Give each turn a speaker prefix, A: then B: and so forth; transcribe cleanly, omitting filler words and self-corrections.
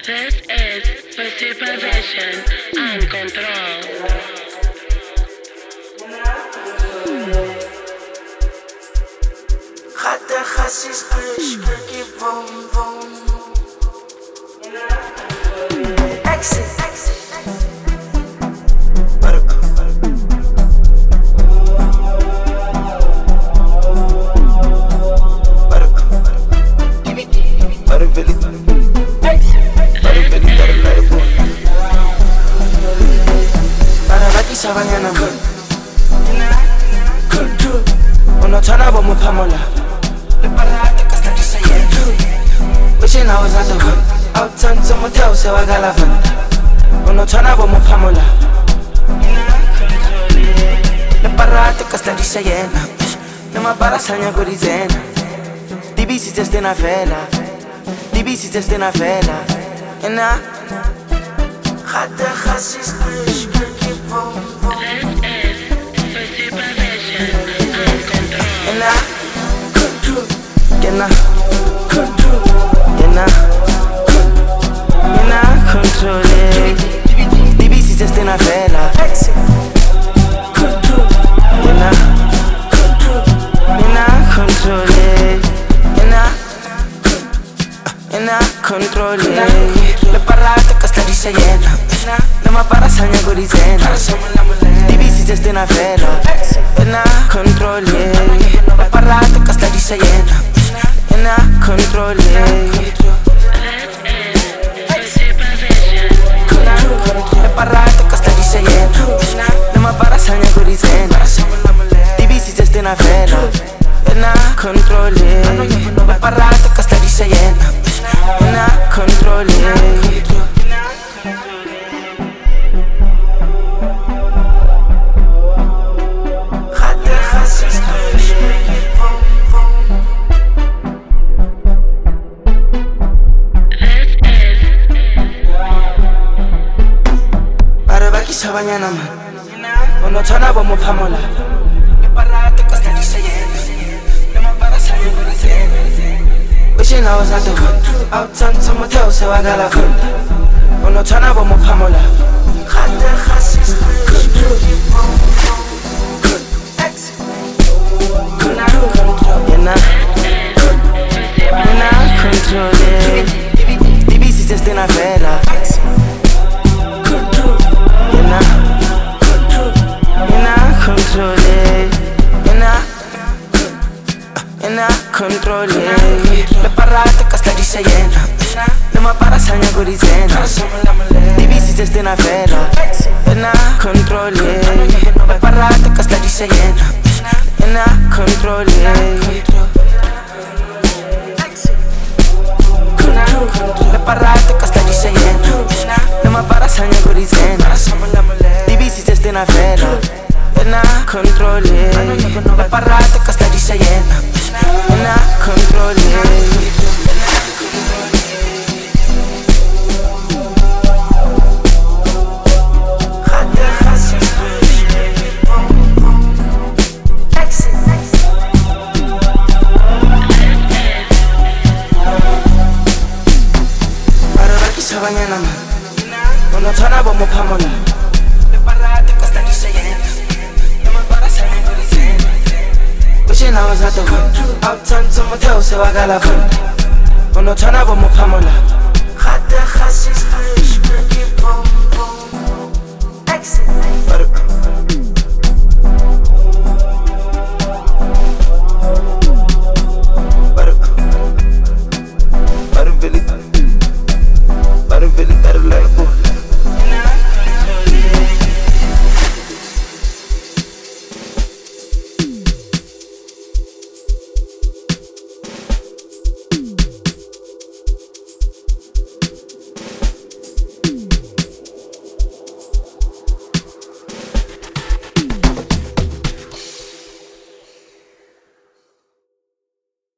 A: This is for supervision and control.
B: Gaat de gas is krukkie boom boom. Exit. Sabanyana unothana bomuphamola wishing I was at the hood outside some hotel se wagala van unothana bomuphamola le parate ka sta disayena le mabara sanya go dizena dibisi just in a vela and I had the chassis keep on. Controle. DBC just in a vela. Controle. Le parate che sta dicendo. Non mi para sagna con i zena. DBC just in a vela. Controle. Le parate che sta dicendo. Controle. Le parate che sta dicendo. Non mi para sagna con i zena. DBC just in a vela. Controle. Le parate che sta dicendo. Controle. Sabanyana man unothana bomuphamola iparate ka sta disayena le mabara sanya go dizena wishing I was at the hood outside some hotel se wagala van unothana bomuphamola khate khasis control DBC just in a vela. Controle. Le parate che sta dicendo. Non mi para sagna con i zena. DBC just in a vela. Controle. Le parate che sta dicendo. Controle. Le parate che sta dicendo. Non mi para sagna con i zena. DBC just in a vela. Controle. Le parate che sta dicendo. Controle. Sabanyana man unothana bomuphamola le parate ka sta disayena le mabara sanya go dizena wishing I was at the hood outside some hotel se wagala van unothana bomuphamola khate